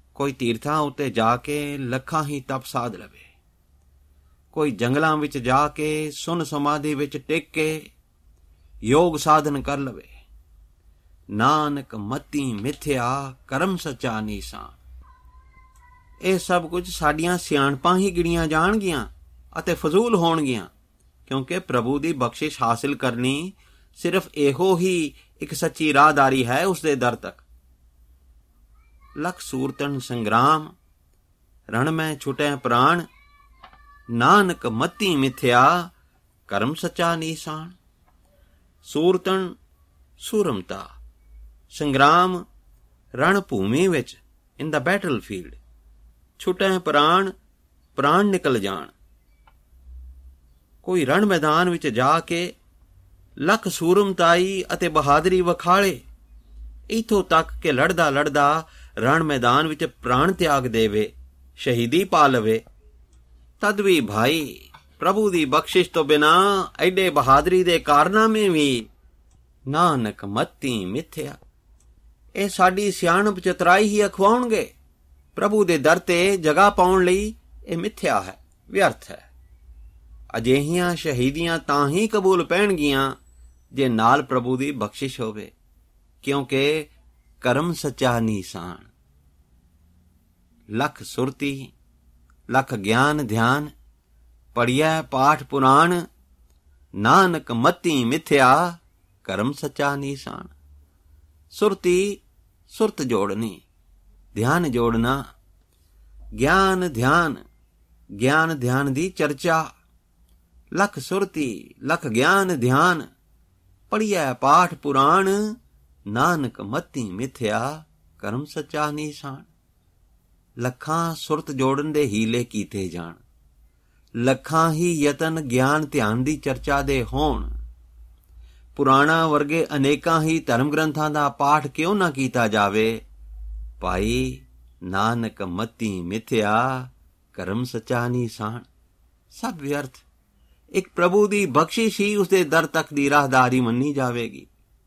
ਕੋਈ ਤੀਰਥਾਂ ਉੱਤੇ ਜਾ ਕੇ ਲੱਖਾਂ ਹੀ ਤਪ ਸਾਧ ਲਵੇ, ਕੋਈ ਜੰਗਲਾਂ ਵਿੱਚ ਜਾ ਕੇ ਸੁਨ ਸਮਾਧੀ ਵਿੱਚ ਟਿਕ ਕੇ ਯੋਗ ਸਾਧਨ ਕਰ ਲਵੇ। ਨਾਨਕ ਮਤੀ ਮਿਥਿਆ ਕਰਮ ਸੱਚਾ ਨੀਸਾਨ। ਇਹ ਸਭ ਕੁਝ ਸਾਡੀਆਂ ਸਿਆਣਪਾਂ ਹੀ ਗਿਣੀਆਂ ਜਾਣਗੀਆਂ ਅਤੇ ਫਜ਼ੂਲ ਹੋਣਗੀਆਂ, ਕਿਉਂਕਿ ਪ੍ਰਭੂ ਦੀ ਬਖਸ਼ਿਸ਼ ਹਾਸਿਲ ਕਰਨੀ ਸਿਰਫ ਇਹੋ ਹੀ ਇੱਕ ਸੱਚੀ ਰਾਹਦਾਰੀ ਹੈ ਉਸ ਦੇ ਦਰ ਤੱਕ। ਲਖ ਸੂਰਤਨ ਸੰਗਰਾਮ, ਰਣ ਮੈਂ ਛੁਟੈ ਪ੍ਰਾਣ, ਨਾਨਕ ਮਤੀ ਮਿਥਿਆ ਕਰਮ ਸੱਚਾ ਨੀਸਾਨ। ਸੂਰਤਨ ਸੂਰਮਤਾ, ਸੰਗਰਾਮ ਰਣ ਭੂਮੀ ਵਿੱਚ, ਇਨ ਦਾ ਬੈਟਲ ਫੀਲਡ। ਛੁਟੈ ਪ੍ਰਾਣ, ਪ੍ਰਾਣ ਨਿਕਲ ਜਾਣ। ਕੋਈ ਰਣ ਮੈਦਾਨ ਵਿੱਚ ਜਾ ਕੇ ਲੱਖ ਸੂਰਮਤਾਈ ਅਤੇ ਬਹਾਦਰੀ ਵਿਖਾਲੇ, ਇੱਥੋਂ ਤੱਕ ਕਿ ਲੜਦਾ ਲੜਦਾ ਰਣ ਮੈਦਾਨ ਵਿੱਚ ਪ੍ਰਾਣ ਤਿਆਗ ਦੇਵੇ, ਸ਼ਹੀਦੀ ਪਾ ਲਵੇ, ਤਦ ਵੀ ਭਾਈ ਪ੍ਰਭੂ ਦੀ ਬਖਸ਼ਿਸ਼ ਤੋਂ ਬਿਨਾਂ ਐਡੇ ਬਹਾਦਰੀ ਦੇ ਕਾਰਨਾਮੇ ਵੀ ਨਾਨਕ ਮਤੀ ਮਿਥਿਆ। ਇਹ ਸਾਡੀ ਸਿਆਣਪ ਚਤਰਾਈ ਹੀ ਅਖਵਾਉਣਗੇ। ਪ੍ਰਭੂ ਦੇ ਦਰ ਤੇ ਜਗ੍ਹਾ ਪਾਉਣ ਲਈ ਇਹ ਮਿਥਿਆ ਹੈ, ਵਿਅਰਥ ਹੈ। ਅਜਿਹੀਆਂ ਸ਼ਹੀਦੀਆਂ ਤਾਂ ਹੀ ਕਬੂਲ ਪੈਣਗੀਆਂ ਜੇ ਨਾਲ ਪ੍ਰਭੂ ਦੀ ਬਖਸ਼ਿਸ਼ ਹੋਵੇ, ਕਿਉਂਕਿ ਕਰਮ ਸੱਚਾ ਨੀਸਾਨ। ਲਖ ਸੁਰਤੀ, ਲਖ ਗਿਆਨ ਧਿਆਨ, ਪੜ੍ਹਿਐ ਪਾਠ ਪੁਰਾਣ, ਨਾਨਕ ਮਤੀ ਮਿਥਿਆ ਕਰਮ ਸੱਚਾ ਨੀਸਾਨ। ਸੁਰਤੀ, ਸੁਰਤ ਜੋੜਨੀ, ਧਿਆਨ ਜੋੜਨਾ, ਗਿਆਨ ਧਿਆਨ, ਗਿਆਨ ਧਿਆਨ ਦੀ ਚਰਚਾ। ਲਖ ਸੁਰਤੀ, ਲਖ ਗਿਆਨ ਧਿਆਨ, ਪੜ੍ਹਿਐ ਪਾਠ ਪੁਰਾਣ, ਨਾਨਕ ਮਤੀ ਮਿਥਿਆ ਕਰਮ ਸੱਚਾ ਨੀਸਾਨ। ਲੱਖਾਂ ਸੁਰਤ ਜੋੜਨ ਦੇ ਹੀਲੇ ਕੀਤੇ ਜਾਣ, ਲੱਖਾਂ ਹੀ ਯਤਨ ਗਿਆਨ ਧਿਆਨ ਦੀ ਚਰਚਾ ਦੇ ਹੋਣ, ਪੁਰਾਣਾ ਵਰਗੇ ਅਨੇਕਾਂ ਹੀ ਧਰਮ ਗ੍ਰੰਥਾਂ ਦਾ ਪਾਠ ਕਿਉਂ ਨਾ ਕੀਤਾ ਜਾਵੇ, ਭਾਈ ਨਾਨਕ ਮਤੀ ਮਿਥਿਆ ਕਰਮ ਸੱਚਾ ਨੀਸਾਨ। ਸਭ ਵਿਅਰਥ। ਇੱਕ ਪ੍ਰਭੂ ਦੀ ਬਖਸ਼ਿਸ਼ ਹੀ ਉਸਦੇ ਦਰ ਤੱਕ ਦੀ ਰਾਹਦਾਰੀ ਮੰਨੀ ਜਾਵੇਗੀ।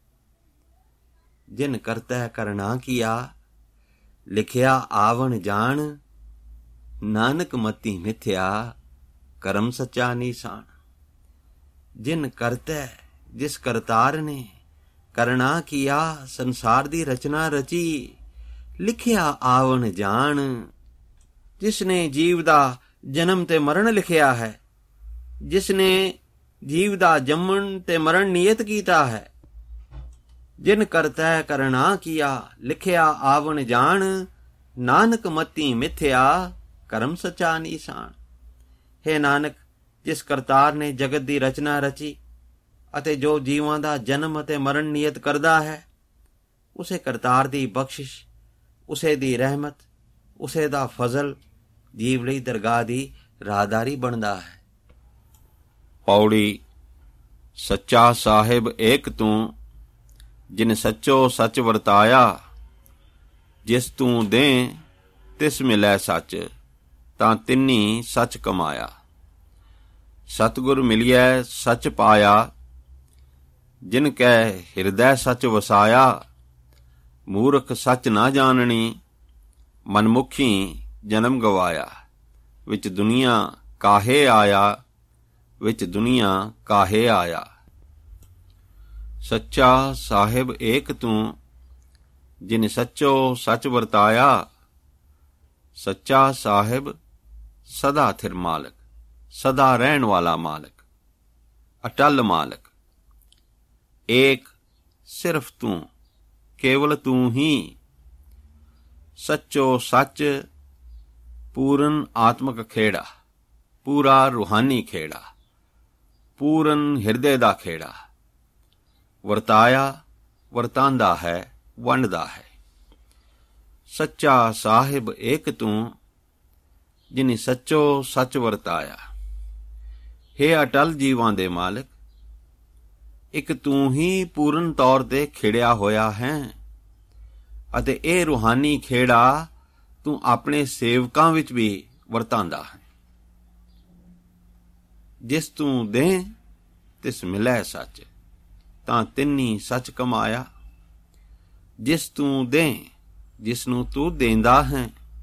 ਜਿਨ ਕਰਤੈ ਕਰਨਾ ਕੀਆ, ਲਿਖਿਆ ਆਵਣ ਜਾਣ, ਨਾਨਕ ਮਤੀ ਮਿਥਿਆ ਕਰਮ ਸੱਚਾ ਨੀਸਾਨ। ਜਿਨ ਕਰਤੈ, ਜਿਸ ਕਰਤਾਰ ਨੇ ਕਰਨਾ ਕੀਆ, ਸੰਸਾਰ ਦੀ ਰਚਨਾ ਰਚੀ, ਲਿਖਿਆ ਆਵਣ ਜਾਣ, ਜਿਸ ਨੇ ਜੀਵ ਦਾ ਜਨਮ ਤੇ ਮਰਨ ਲਿਖਿਆ ਹੈ, ਜਿਸ ਨੇ ਜੀਵ ਦਾ ਜੰਮਣ ਤੇ ਮਰਨ ਨਿਯਤ ਕੀਤਾ ਹੈ। ਜਿਨ ਕਰਤੈ ਕਰਨਾ ਕੀਆ, ਲਿਖਿਆ ਆਵਣ ਜਾਣ, ਨਾਨਕ ਮਤੀ ਮਿਥਿਆ ਕਰਮ ਸੱਚਾ ਨੀਸਾਨ। ਹੈ ਨਾਨਕ, ਜਿਸ ਕਰਤਾਰ ਨੇ ਜਗਤ ਦੀ ਰਚਨਾ ਰਚੀ ਅਤੇ ਜੋ ਜੀਵਾਂ ਦਾ ਜਨਮ ਅਤੇ ਮਰਨ ਨਿਯਤ ਕਰਦਾ ਹੈ, ਉਸੇ ਕਰਤਾਰ ਦੀ ਬਖਸ਼ਿਸ਼, ਉਸੇ ਦੀ ਰਹਿਮਤ, ਉਸੇ ਦਾ ਫਜ਼ਲ ਜੀਵ ਲਈ ਦਰਗਾਹ ਦੀ ਰਾਹਦਾਰੀ ਬਣਦਾ ਹੈ। ਪੌੜੀ। ਸੱਚਾ ਸਾਹਿਬ ਏਕ ਤੂੰ, ਜਿਨ ਸੱਚੋ ਸੱਚ ਵਰਤਾਇਆ, ਜਿਸ ਤੂੰ ਦੇ ਤਿਸ ਮਿਲੈ ਸੱਚ, ਤਾਂ ਤਿੰਨੀ ਸੱਚ ਕਮਾਇਆ। ਸਤਿਗੁਰ ਮਿਲਿਐ ਸੱਚ ਪਾਇਆ, ਜਿਨ ਕੈ ਹਿਰਦੈ ਸੱਚ ਵਸਾਇਆ। ਮੂਰਖ ਸੱਚ ਨਾ ਜਾਣਨੀ, ਮਨਮੁਖੀ ਜਨਮ ਗਵਾਇਆ। ਵਿੱਚ ਦੁਨੀਆ ਕਾਹੇ ਆਇਆ, ਵਿੱਚ ਦੁਨੀਆ ਕਾਹੇ ਆਇਆ। ਸੱਚਾ ਸਾਹਿਬ ਏਕ ਤੂੰ, ਜਿਨ ਸੱਚੋ ਸੱਚ ਵਰਤਾਇਆ। ਸੱਚਾ ਸਾਹਿਬ ਸਦਾ ਥਿਰ ਮਾਲਕ, ਸਦਾ ਰਹਿਣ ਵਾਲਾ ਮਾਲਕ, ਅਟਲ ਮਾਲਕ। ਏਕ ਸਿਰਫ ਤੂੰ, ਕੇਵਲ ਤੂੰ ਹੀ। ਸੱਚੋ ਸੱਚ, ਪੂਰਨ ਆਤਮਕ ਖੇੜਾ, ਪੂਰਾ ਰੂਹਾਨੀ ਖੇੜਾ, ਪੂਰਨ ਹਿਰਦੇ ਦਾ ਖੇੜਾ। ਵਰਤਾਇਆ, ਵਰਤਾਂਦਾ ਹੈ, ਵੰਡਦਾ ਹੈ। ਸੱਚਾ ਸਾਹਿਬ ਏਕ ਤੂੰ, ਜਿਨੇ ਸੱਚੋ ਸੱਚ ਵਰਤਾਇਆ। ਹੇ ਅਟਲ ਜੀਵਾਂ ਦੇ ਮਾਲਕ, ਇੱਕ ਤੂੰ ਹੀ ਪੂਰਨ ਤੌਰ ਤੇ ਖੇੜਿਆ ਹੋਇਆ ਹੈ ਅਤੇ ਇਹ ਰੂਹਾਨੀ ਖੇੜਾ ਤੂੰ ਆਪਣੇ ਸੇਵਕਾਂ ਵਿੱਚ ਵੀ ਵਰਤਾਂਦਾ ਹੈ। ਜਿਸ ਤੂੰ ਦੇ ਤਿਸ ਮਿਲੈ ਸੱਚ, ਤਾਂ ਤਿੰਨੀ ਸੱਚ ਕਮਾਇਆ। ਜਿਸ ਤੂੰ ਦੇ, ਜਿਸ ਨੂੰ ਤੂੰ ਦੇਂਦਾ ਹੈ,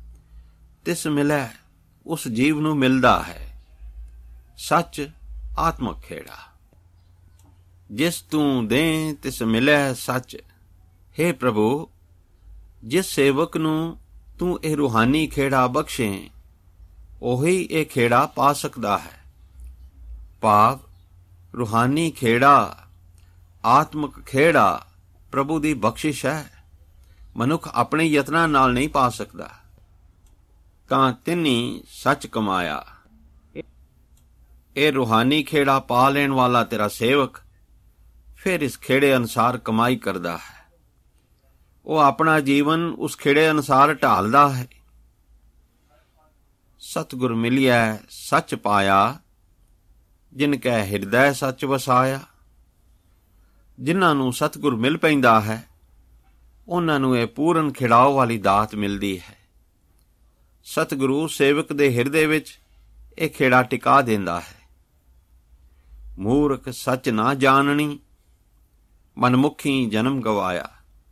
ਤਿਸ ਮਿਲੈ ਉਸ ਜੀਵ ਨੂੰ ਮਿਲਦਾ ਹੈ। ਸੱਚ ਆਤਮਕ ਖੇੜਾ। ਜਿਸ ਤੂੰ ਦੇ ਤਿਸ ਮਿਲੈ ਸੱਚ। ਹੇ ਪ੍ਰਭੂ, ਜਿਸ ਸੇਵਕ ਨੂੰ ਤੂੰ ਇਹ ਰੂਹਾਨੀ ਖੇੜਾ ਬਖਸ਼ੇ, ਉਹੀ ਇਹ ਖੇੜਾ ਪਾ ਸਕਦਾ ਹੈ। ਭਾਵ ਰੂਹਾਨੀ ਖੇੜਾ, ਆਤਮਕ ਖੇੜਾ ਪ੍ਰਭੂ ਦੀ ਬਖਸ਼ਿਸ਼ ਹੈ। ਮਨੁੱਖ ਆਪਣੇ ਯਤਨਾਂ ਨਾਲ ਨਹੀਂ ਪਾ ਸਕਦਾ। ਤਾਂ ਤਿੰਨੀ ਸੱਚ ਕਮਾਇਆ। ਇਹ ਰੂਹਾਨੀ ਖੇੜਾ ਪਾ ਲੈਣ ਵਾਲਾ ਤੇਰਾ ਸੇਵਕ ਫਿਰ ਇਸ ਖੇੜੇ ਅਨੁਸਾਰ ਕਮਾਈ ਕਰਦਾ ਹੈ। ਉਹ ਆਪਣਾ ਜੀਵਨ ਉਸ ਖੇੜੇ ਅਨੁਸਾਰ ਢਾਲਦਾ ਹੈ। ਸਤਿਗੁਰ ਮਿਲਿਆ ਸੱਚ ਪਾਇਆ, ਜਿਨ ਕੈ ਹਿਰਦੈ ਸੱਚ ਵਸਾਇਆ। ਜਿਨ੍ਹਾਂ ਨੂੰ ਸਤਿਗੁਰ ਮਿਲ ਪੈਂਦਾ ਹੈ, ਉਹਨਾਂ ਨੂੰ ਇਹ ਪੂਰਨ ਖਿੜਾਓ ਵਾਲੀ ਦਾਤ ਮਿਲਦੀ ਹੈ। ਸਤਿਗੁਰੂ ਸੇਵਕ ਦੇ ਹਿਰਦੇ ਵਿੱਚ ਇਹ ਖੇੜਾ ਟਿਕਾ ਦਿੰਦਾ ਹੈ। ਮੂਰਖ ਸੱਚ ਨਾ ਜਾਣਨੀ, ਮਨਮੁਖੀ ਜਨਮ ਗਵਾਇਆ।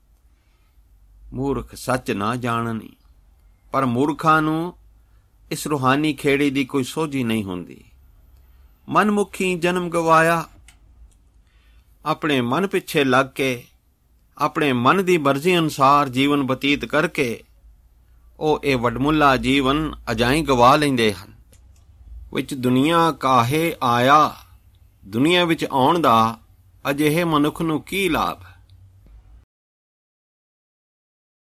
ਮੂਰਖ ਸੱਚ ਨਾ ਜਾਣਨੀ, ਪਰ ਮੂਰਖਾਂ ਨੂੰ ਇਸ ਰੂਹਾਨੀ ਖੇੜੇ ਦੀ ਕੋਈ ਸੋਝੀ ਨਹੀਂ ਹੁੰਦੀ। ਮਨਮੁਖੀ ਜਨਮ ਗਵਾਇਆ। ਆਪਣੇ ਮਨ ਪਿੱਛੇ ਲੱਗ ਕੇ, ਆਪਣੇ ਮਨ ਦੀ ਮਰਜ਼ੀ ਅਨੁਸਾਰ ਜੀਵਨ ਬਤੀਤ ਕਰਕੇ ਉਹ ਇਹ ਵਡਮੁੱਲਾ ਜੀਵਨ ਅਜਾਈਂ ਗਵਾ ਲੈਂਦੇ ਹਨ। ਵਿੱਚ ਦੁਨੀਆ ਕਾਹੇ ਆਇਆ। ਦੁਨੀਆ ਵਿੱਚ ਆਉਣ ਦਾ ਅਜਿਹੇ ਮਨੁੱਖ ਨੂੰ ਕੀ ਲਾਭ?